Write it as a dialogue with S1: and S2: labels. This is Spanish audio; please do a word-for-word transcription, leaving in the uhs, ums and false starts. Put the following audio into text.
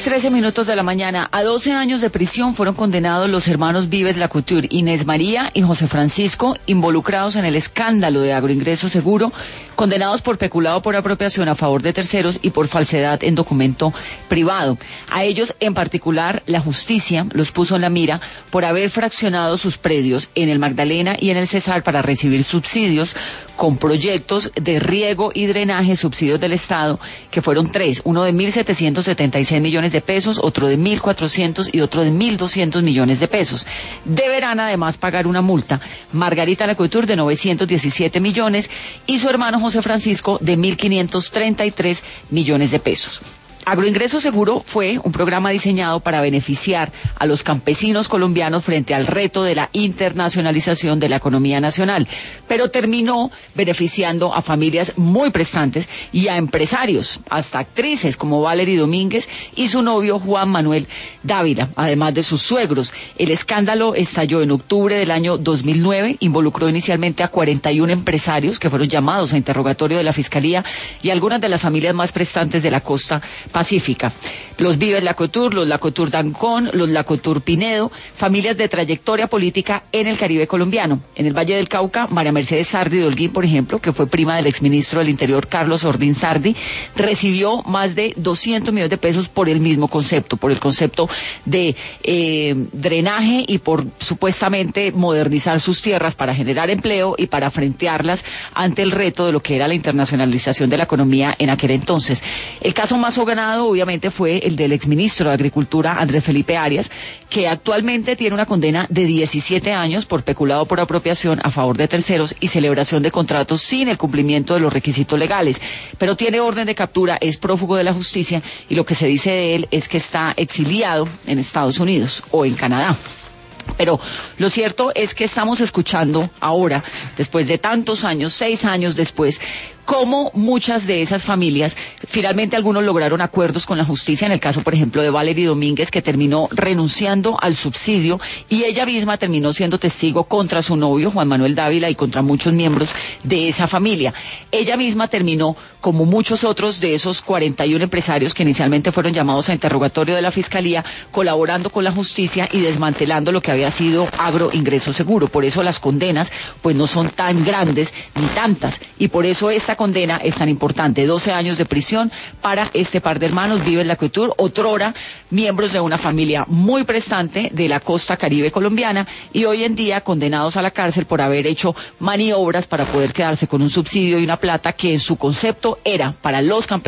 S1: trece minutos de la mañana. A doce años de prisión fueron condenados los hermanos Vives Lacouture, Inés María y José Francisco, involucrados en el escándalo de Agroingreso Seguro, condenados por peculado por apropiación a favor de terceros y por falsedad en documento privado. A ellos en particular la justicia los puso en la mira por haber fraccionado sus predios en el Magdalena y en el Cesar para recibir subsidios con proyectos de riego y drenaje, subsidios del Estado, que fueron tres, uno de mil setecientos setenta y seis millones de pesos, otro de mil cuatrocientos y otro de mil doscientos millones de pesos. Deberán además pagar una multa Margarita Lacouture de novecientos diecisiete millones y su hermano José Francisco de mil quinientos treinta y tres millones de pesos. Agroingreso Seguro fue un programa diseñado para beneficiar a los campesinos colombianos frente al reto de la internacionalización de la economía nacional, pero terminó beneficiando a familias muy prestantes y a empresarios, hasta actrices como Valery Domínguez y su novio Juan Manuel Dávila, además de sus suegros. El escándalo estalló en octubre del año dos mil nueve, involucró inicialmente a cuarenta y uno empresarios que fueron llamados a interrogatorio de la Fiscalía y algunas de las familias más prestantes de la costa pacífica. Los Vives Lacouture, los Lacouture Dancón, los Lacouture Pinedo, familias de trayectoria política en el Caribe colombiano. En el Valle del Cauca, María Mercedes Sardi de Holguín, por ejemplo, que fue prima del exministro del Interior Carlos Ordín Sardi, recibió más de doscientos millones de pesos por el mismo concepto, por el concepto de eh, drenaje y por supuestamente modernizar sus tierras para generar empleo y para frentearlas ante el reto de lo que era la internacionalización de la economía en aquel entonces. El caso más ganado obviamente fue el del exministro de Agricultura Andrés Felipe Arias, que actualmente tiene una condena de diecisiete años por peculado por apropiación a favor de terceros y celebración de contratos sin el cumplimiento de los requisitos legales, pero tiene orden de captura, es prófugo de la justicia y lo que se dice de él es que está exiliado en Estados Unidos o en Canadá. Pero lo cierto es que estamos escuchando ahora, después de tantos años, seis años después, cómo muchas de esas familias, finalmente algunos lograron acuerdos con la justicia, en el caso, por ejemplo, de Valery Domínguez, que terminó renunciando al subsidio y ella misma terminó siendo testigo contra su novio, Juan Manuel Dávila, y contra muchos miembros de esa familia. Ella misma terminó, como muchos otros de esos cuarenta y uno empresarios que inicialmente fueron llamados a interrogatorio de la Fiscalía, colaborando con la justicia y desmantelando lo que había sido Agroingreso Seguro. Por eso las condenas pues no son tan grandes ni tantas, y por eso esta condena es tan importante, doce años de prisión para este par de hermanos Vives Lacouture, otrora miembros de una familia muy prestante de la costa caribe colombiana y hoy en día condenados a la cárcel por haber hecho maniobras para poder quedarse con un subsidio y una plata que en su concepto era para los campesinos